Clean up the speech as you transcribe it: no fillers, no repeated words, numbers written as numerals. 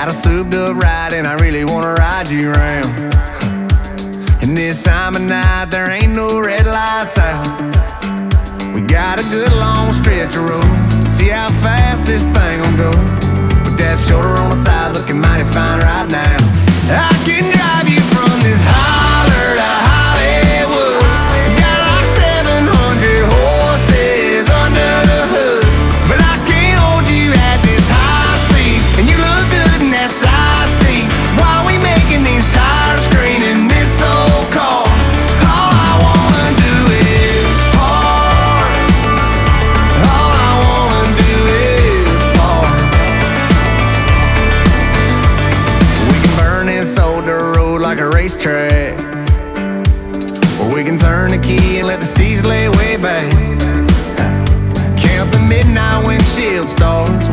Got a souped up ride and I really wanna ride you around. And this time of night there ain't no red lights out. We got a good long stretch of road to see how fast this thing gon' go. With that shoulder on the side looking mighty fine right now. I can drive you from this holler to Hollywood. Got like 700 horses under the hood. But I can't hold you at this high speed, and you look good in that side seat. While we making these tires scream in this old car, all I wanna do is park. All I wanna do is park. We can burn this old dirt road like a racetrack, or we can turn the key and let the seas lay way back. Count the midnight windshield stars